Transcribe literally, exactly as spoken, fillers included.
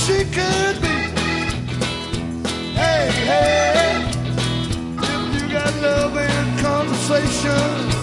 she could be. Hey, hey, if you got love and conversation,